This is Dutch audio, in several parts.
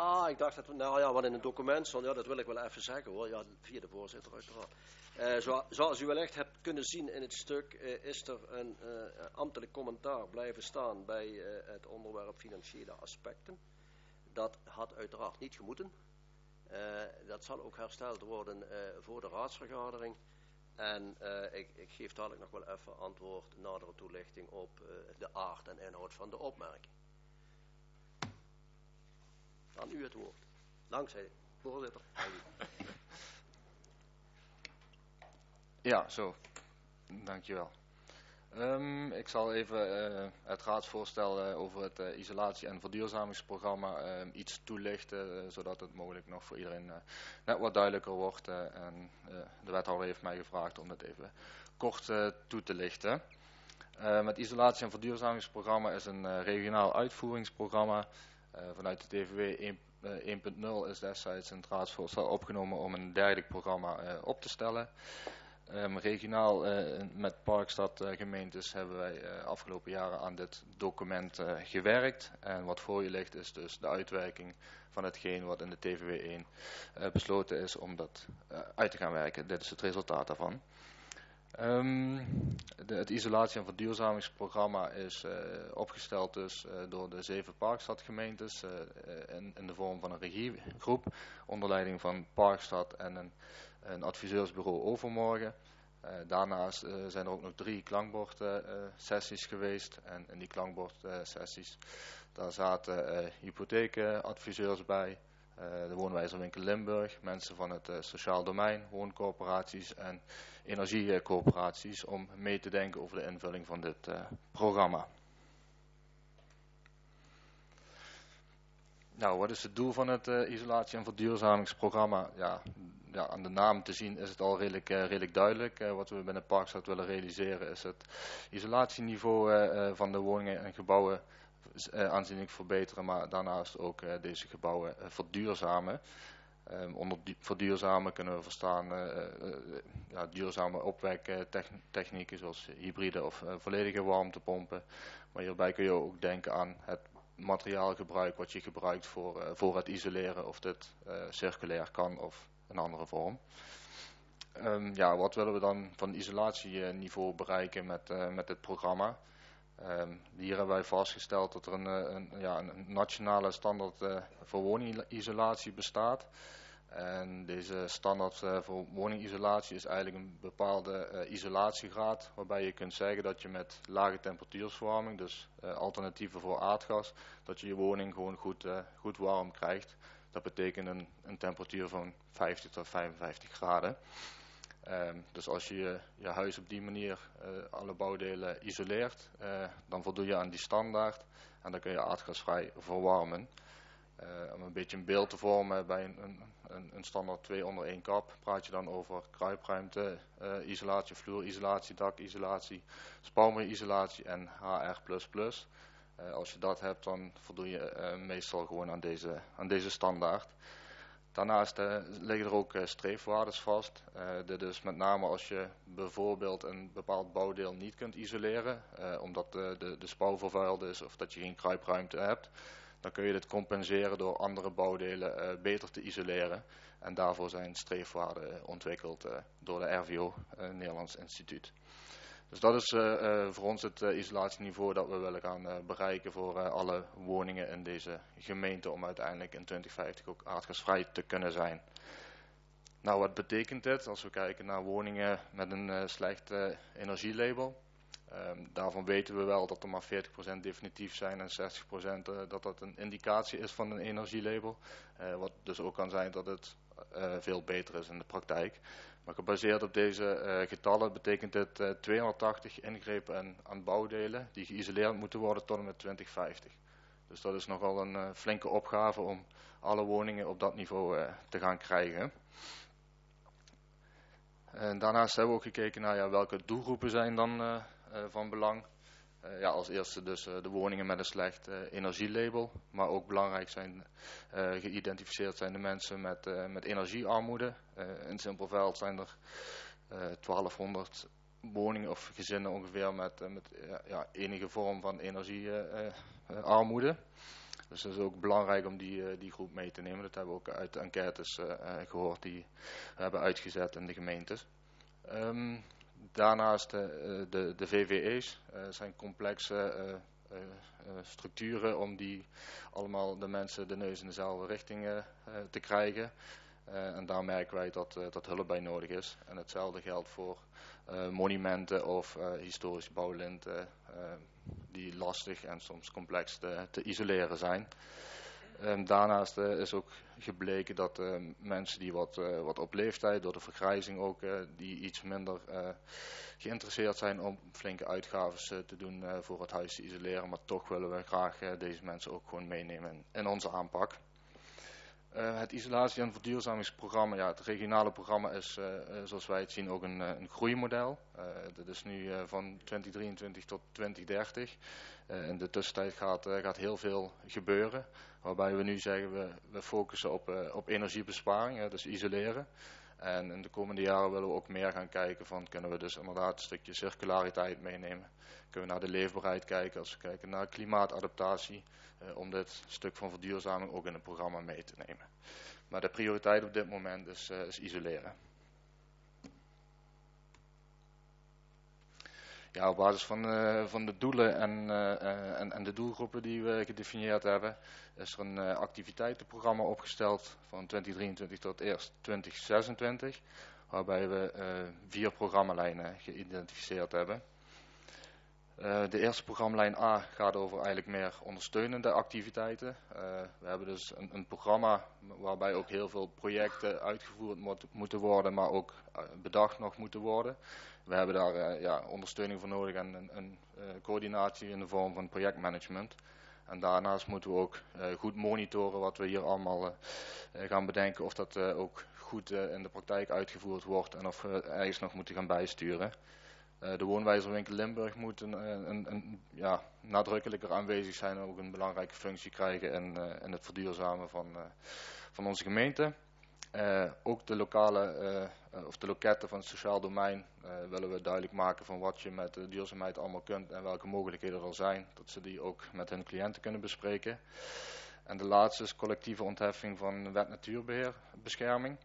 Ik dacht dat wat in het document stond, dat wil ik wel even zeggen hoor. Ja, via de voorzitter uiteraard. Zoals u wellicht hebt kunnen zien in het stuk, is er een ambtelijk commentaar blijven staan bij het onderwerp financiële aspecten. Dat had uiteraard niet gemoeten. Dat zal ook hersteld worden voor de raadsvergadering. En ik geef dadelijk nog wel even antwoord, nadere toelichting op de aard en inhoud van de opmerking. Aan u het woord. Dankzij voorzitter. Ja, zo. Dankjewel. Ik zal even het raadsvoorstel over het isolatie- en verduurzamingsprogramma iets toelichten, zodat het mogelijk nog voor iedereen net wat duidelijker wordt. De wethouder heeft mij gevraagd om dat even kort toe te lichten. Het isolatie- en verduurzamingsprogramma is een regionaal uitvoeringsprogramma. Vanuit de TVW 1.0 is destijds een raadsvoorstel opgenomen om een dergelijk programma op te stellen. Regionaal met Parkstad gemeentes hebben wij afgelopen jaren aan dit document gewerkt. En wat voor je ligt is dus de uitwerking van hetgeen wat in de TVW 1 besloten is om dat uit te gaan werken. Dit is het resultaat daarvan. Het isolatie- en verduurzamingsprogramma is opgesteld dus door de 7 Parkstadgemeentes in de vorm van een regiegroep onder leiding van Parkstad en een adviseursbureau Overmorgen. Daarnaast zijn er ook nog 3 klankbordsessies geweest en in die klankbordsessies daar zaten hypotheekadviseurs bij, de woonwijzerwinkel Limburg, mensen van het sociaal domein, wooncorporaties en energiecorporaties om mee te denken over de invulling van dit programma. Nou, wat is het doel van het isolatie- en verduurzamingsprogramma? Ja, aan de naam te zien is het al redelijk duidelijk. Wat we binnen Parkstad willen realiseren is het isolatieniveau van de woningen en gebouwen aanzienlijk verbeteren, maar daarnaast ook deze gebouwen verduurzamen. Onder verduurzamen kunnen we verstaan duurzame opwektechnieken zoals hybride of volledige warmtepompen. Maar hierbij kun je ook denken aan het materiaalgebruik wat je gebruikt voor het isoleren, of dit circulair kan of een andere vorm. Wat willen we dan van isolatieniveau bereiken met dit programma? Hier hebben wij vastgesteld dat er een nationale standaard voor woningisolatie bestaat. En deze standaard voor woningisolatie is eigenlijk een bepaalde isolatiegraad, waarbij je kunt zeggen dat je met lage temperatuursverwarming, dus alternatieven voor aardgas, dat je je woning gewoon goed warm krijgt. Dat betekent een temperatuur van 50 tot 55 graden. Dus als je je huis op die manier alle bouwdelen isoleert, dan voldoe je aan die standaard en dan kun je aardgasvrij verwarmen. Om een beetje een beeld te vormen bij een standaard 2 onder 1 kap, praat je dan over kruipruimte, isolatie, vloerisolatie, dakisolatie, spouwmuurisolatie en HR++. Als je dat hebt, dan voldoe je meestal gewoon aan deze standaard. Daarnaast liggen er ook streefwaardes vast. Dit is met name als je bijvoorbeeld een bepaald bouwdeel niet kunt isoleren, omdat de spouw vervuild is of dat je geen kruipruimte hebt. Dan kun je dit compenseren door andere bouwdelen beter te isoleren. En daarvoor zijn streefwaarden ontwikkeld door de RVO, Nederlands Instituut. Dus dat is voor ons het isolatieniveau dat we willen gaan bereiken voor alle woningen in deze gemeente om uiteindelijk in 2050 ook aardgasvrij te kunnen zijn. Nou, wat betekent dit als we kijken naar woningen met een slecht energielabel? Daarvan weten we wel dat er maar 40% definitief zijn en 60% dat een indicatie is van een energielabel. Wat dus ook kan zijn dat het veel beter is in de praktijk. Maar gebaseerd op deze getallen betekent dit 280 ingrepen aan bouwdelen die geïsoleerd moeten worden tot en met 2050. Dus dat is nogal een flinke opgave om alle woningen op dat niveau te gaan krijgen. En daarnaast hebben we ook gekeken naar welke doelgroepen zijn dan van belang. Als eerste dus de woningen met een slecht energielabel. Maar ook belangrijk zijn geïdentificeerd zijn de mensen met energiearmoede. In Simpelveld zijn er 1200 woningen of gezinnen ongeveer met enige vorm van energiearmoede. Dus het is ook belangrijk om die groep mee te nemen. Dat hebben we ook uit de enquêtes gehoord die we hebben uitgezet in de gemeentes. Daarnaast de VVE's zijn complexe structuren om die allemaal de mensen de neus in dezelfde richting te krijgen. En daar merken wij dat hulp bij nodig is. En hetzelfde geldt voor monumenten of historische bouwlinten die lastig en soms complex te isoleren zijn. Daarnaast is ook gebleken dat mensen die wat op leeftijd, door de vergrijzing ook, die iets minder geïnteresseerd zijn om flinke uitgaven te doen voor het huis te isoleren. Maar toch willen we graag deze mensen ook gewoon meenemen in onze aanpak. Het isolatie- en verduurzamingsprogramma, het regionale programma is zoals wij het zien ook een groeimodel. Dat is nu van 2023 tot 2030. In de tussentijd gaat heel veel gebeuren. Waarbij we nu zeggen we focussen op energiebesparing, dus isoleren. En in de komende jaren willen we ook meer gaan kijken van kunnen we dus inderdaad een stukje circulariteit meenemen. Kunnen we naar de leefbaarheid kijken als we kijken naar klimaatadaptatie. Om dit stuk van verduurzaming ook in het programma mee te nemen. Maar de prioriteit op dit moment is isoleren. Ja, op basis van de doelen en de doelgroepen die we gedefinieerd hebben, is er een activiteitenprogramma opgesteld van 2023 tot eerst 2026, waarbij we 4 programmalijnen geïdentificeerd hebben. De eerste programmalijn A gaat over eigenlijk meer ondersteunende activiteiten. We hebben dus een programma waarbij ook heel veel projecten uitgevoerd moeten worden, maar ook bedacht nog moeten worden. We hebben daar ondersteuning voor nodig en een coördinatie in de vorm van projectmanagement. En daarnaast moeten we ook goed monitoren wat we hier allemaal gaan bedenken, of dat ook goed in de praktijk uitgevoerd wordt en of we ergens nog moeten gaan bijsturen. De woonwijzerwinkel Limburg moet nadrukkelijker aanwezig zijn en ook een belangrijke functie krijgen in het verduurzamen van onze gemeente. Ook de de loketten van het sociaal domein willen we duidelijk maken van wat je met de duurzaamheid allemaal kunt en welke mogelijkheden er zijn, dat ze die ook met hun cliënten kunnen bespreken. En de laatste is collectieve ontheffing van wet natuurbeheerbescherming.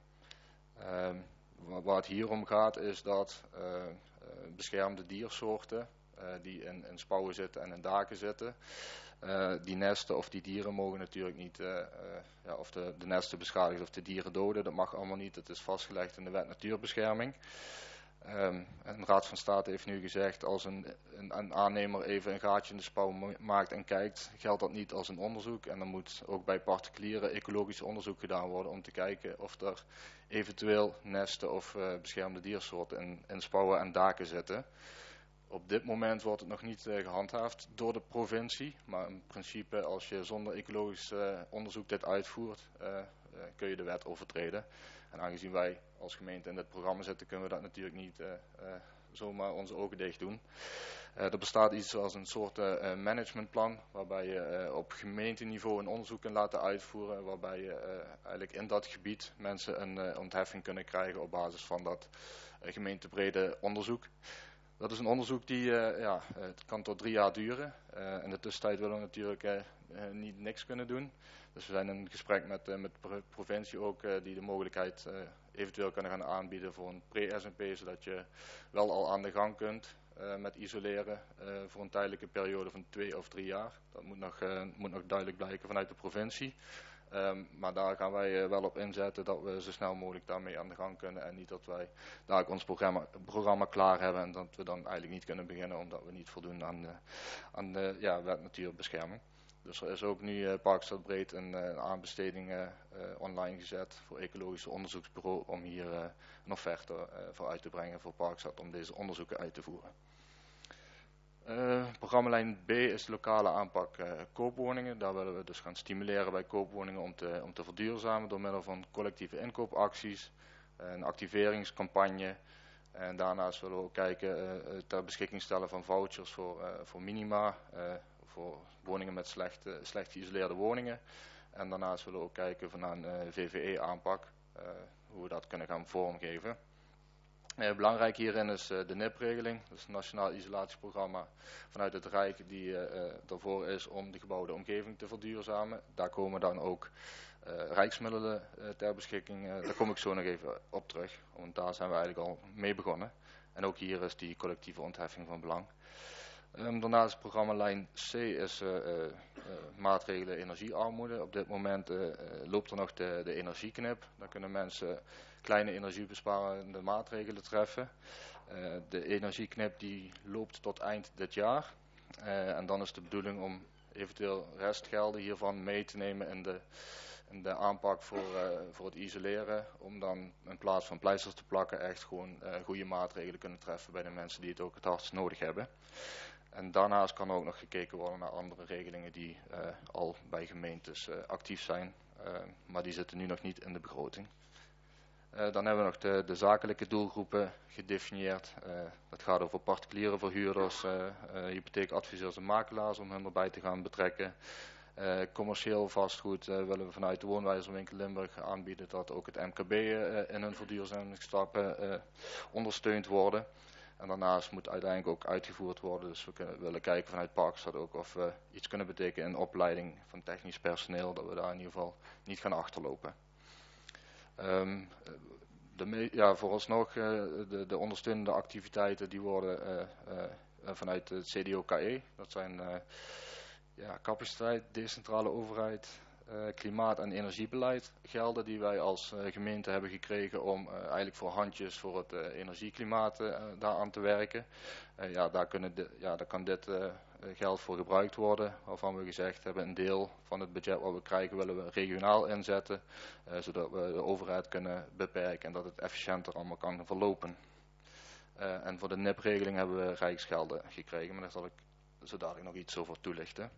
Waar het hier om gaat is dat beschermde diersoorten die in spouwen zitten en in daken zitten, die nesten of die dieren mogen natuurlijk niet, of de nesten beschadigen of de dieren doden, dat mag allemaal niet, dat is vastgelegd in de wet natuurbescherming. En de Raad van State heeft nu gezegd, als een aannemer even een gaatje in de spouw maakt en kijkt, geldt dat niet als een onderzoek. En dan moet ook bij particulieren ecologisch onderzoek gedaan worden om te kijken of er eventueel nesten of beschermde diersoorten in spouwen en daken zitten. Op dit moment wordt het nog niet gehandhaafd door de provincie, maar in principe als je zonder ecologisch onderzoek dit uitvoert, kun je de wet overtreden. En aangezien wij als gemeente in dit programma zitten, kunnen we dat natuurlijk niet zomaar onze ogen dicht doen. Er bestaat iets als een soort managementplan, waarbij je op gemeenteniveau een onderzoek kunt laten uitvoeren, waarbij je eigenlijk in dat gebied mensen een ontheffing kunnen krijgen op basis van dat gemeentebrede onderzoek. Dat is een onderzoek die, het kan tot 3 jaar duren. In de tussentijd willen we natuurlijk niet niks kunnen doen. Dus we zijn in gesprek met de provincie ook, die de mogelijkheid eventueel kunnen gaan aanbieden voor een pre-SMP, zodat je wel al aan de gang kunt met isoleren voor een tijdelijke periode van 2 of 3 jaar. Dat moet nog duidelijk blijken vanuit de provincie. Maar daar gaan wij wel op inzetten dat we zo snel mogelijk daarmee aan de gang kunnen en niet dat wij daar ons programma klaar hebben en dat we dan eigenlijk niet kunnen beginnen omdat we niet voldoen aan de wet natuurbescherming. Dus er is ook nu Parkstad Breed een aanbesteding online gezet voor Ecologische Onderzoeksbureau om hier een offerte voor uit te brengen voor Parkstad om deze onderzoeken uit te voeren. Programmalijn B is lokale aanpak koopwoningen. Daar willen we dus gaan stimuleren bij koopwoningen om te verduurzamen door middel van collectieve inkoopacties, een activeringscampagne. En daarnaast willen we ook kijken ter beschikking stellen van vouchers voor minima, voor woningen met slecht geïsoleerde woningen. En daarnaast willen we ook kijken van een VVE aanpak, hoe we dat kunnen gaan vormgeven. Belangrijk hierin is de NIP-regeling, dus het Nationaal Isolatieprogramma vanuit het Rijk, die ervoor is om de gebouwde omgeving te verduurzamen. Daar komen dan ook rijksmiddelen ter beschikking. Daar kom ik zo nog even op terug, want daar zijn we eigenlijk al mee begonnen. En ook hier is die collectieve ontheffing van belang. Daarnaast is het programma Lijn C is maatregelen energiearmoede. Op dit moment loopt er nog de energieknip. Daar kunnen mensen kleine energiebesparende maatregelen treffen. De energieknip die loopt tot eind dit jaar. En dan is de bedoeling om eventueel restgelden hiervan mee te nemen in de aanpak voor het isoleren. Om dan in plaats van pleisters te plakken echt gewoon goede maatregelen kunnen treffen bij de mensen die het ook het hardst nodig hebben. En daarnaast kan ook nog gekeken worden naar andere regelingen die al bij gemeentes actief zijn. Maar die zitten nu nog niet in de begroting. Dan hebben we nog de zakelijke doelgroepen gedefinieerd. Dat gaat over particuliere verhuurders, hypotheekadviseurs en makelaars om hen erbij te gaan betrekken. Commercieel vastgoed willen we vanuit de Woonwijzerwinkel Limburg aanbieden dat ook het MKB in hun verduurzamingsstappen ondersteund worden. En daarnaast moet uiteindelijk ook uitgevoerd worden. Dus we willen kijken vanuit Parkstad ook of we iets kunnen betekenen in opleiding van technisch personeel. Dat we daar in ieder geval niet gaan achterlopen. Vooralsnog de ondersteunende activiteiten die worden vanuit het CDOKE. Dat zijn capaciteit, decentrale overheid, klimaat- en energiebeleid gelden die wij als gemeente hebben gekregen om eigenlijk voor handjes voor het energieklimaat daaraan te werken. Daar kan dit geld voor gebruikt worden, waarvan we gezegd hebben een deel van het budget wat we krijgen willen we regionaal inzetten, zodat we de overheid kunnen beperken en dat het efficiënter allemaal kan verlopen. En voor de NIP-regeling hebben we rijksgelden gekregen, maar daar zal ik zo dadelijk nog iets over toelichten.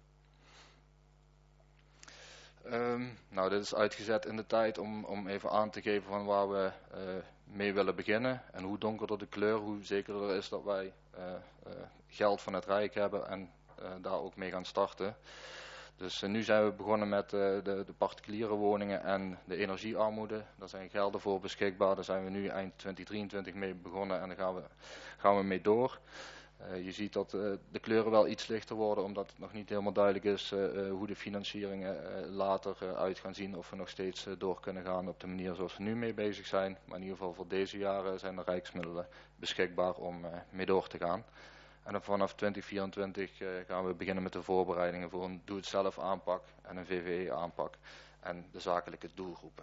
Dit is uitgezet in de tijd om even aan te geven van waar we mee willen beginnen. En hoe donkerder de kleur, hoe zekerder is dat wij geld van het Rijk hebben en daar ook mee gaan starten. Dus nu zijn we begonnen met de particuliere woningen en de energiearmoede. Daar zijn gelden voor beschikbaar. Daar zijn we nu eind 2023 mee begonnen en daar gaan we mee door. Je ziet dat de kleuren wel iets lichter worden, omdat het nog niet helemaal duidelijk is hoe de financieringen later uit gaan zien. Of we nog steeds door kunnen gaan op de manier zoals we nu mee bezig zijn. Maar in ieder geval voor deze jaren zijn er rijksmiddelen beschikbaar om mee door te gaan. En dan vanaf 2024 gaan we beginnen met de voorbereidingen voor een doe-het-zelf aanpak en een VVE aanpak en de zakelijke doelgroepen.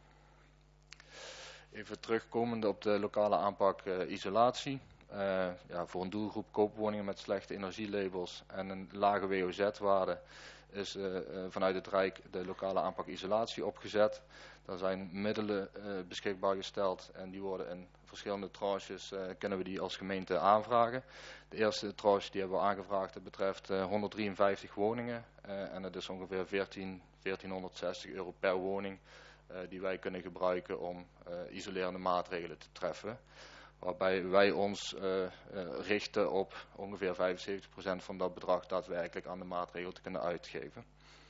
Even terugkomend op de lokale aanpak isolatie. Voor een doelgroep koopwoningen met slechte energielabels en een lage WOZ-waarde is vanuit het Rijk de lokale aanpak isolatie opgezet. Daar zijn middelen beschikbaar gesteld en die worden in verschillende tranches, kunnen we die als gemeente aanvragen. De eerste tranche die hebben we aangevraagd, dat betreft 153 woningen en dat is ongeveer 1460 euro per woning die wij kunnen gebruiken om isolerende maatregelen te treffen. Waarbij wij ons richten op ongeveer 75% van dat bedrag daadwerkelijk aan de maatregel te kunnen uitgeven.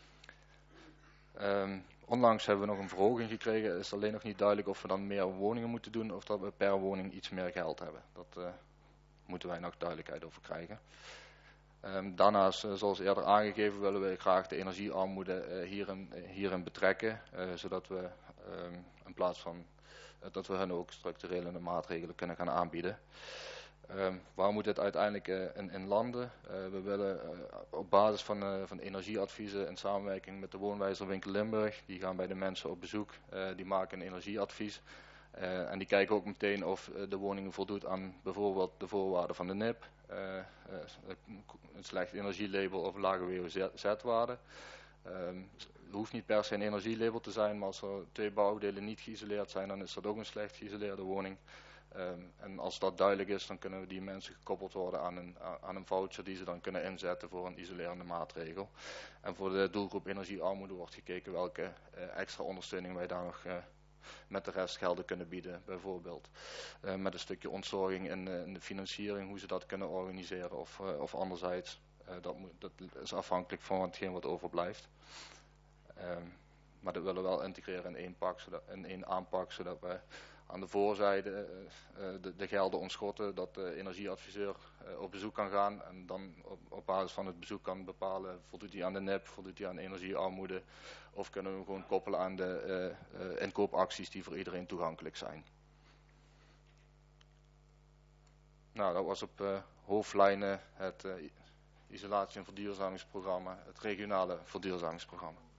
Onlangs hebben we nog een verhoging gekregen. Het is alleen nog niet duidelijk of we dan meer woningen moeten doen of dat we per woning iets meer geld hebben. Dat moeten wij nog duidelijkheid over krijgen. Daarnaast, zoals eerder aangegeven, willen we graag de energiearmoede hierin betrekken. Zodat we in plaats van dat we hen ook structurele maatregelen kunnen gaan aanbieden. Waar moet dit uiteindelijk in landen? We willen op basis van energieadviezen in samenwerking met de Woonwijzerwinkel Limburg, die gaan bij de mensen op bezoek, die maken een energieadvies. En die kijken ook meteen of de woning voldoet aan bijvoorbeeld de voorwaarden van de NIP, een slecht energielabel of lage WOZ-waarde. Het hoeft niet per se een energielabel te zijn, maar als er 2 bouwdelen niet geïsoleerd zijn, dan is dat ook een slecht geïsoleerde woning. En als dat duidelijk is, dan kunnen die mensen gekoppeld worden aan een voucher die ze dan kunnen inzetten voor een isolerende maatregel. En voor de doelgroep energiearmoede wordt gekeken welke extra ondersteuning wij daar nog met de restgelden kunnen bieden. Bijvoorbeeld met een stukje ontzorging in de financiering, hoe ze dat kunnen organiseren of anderzijds. Dat is afhankelijk van hetgeen wat overblijft. Maar dat willen we wel integreren in één aanpak, zodat we aan de voorzijde de gelden ontschotten, dat de energieadviseur op bezoek kan gaan en dan op basis van het bezoek kan bepalen, voldoet hij aan de NIP, voldoet hij aan energiearmoede, of kunnen we hem gewoon koppelen aan de inkoopacties die voor iedereen toegankelijk zijn. Nou, dat was op hoofdlijnen het isolatie- en verduurzamingsprogramma, het regionale verduurzamingsprogramma.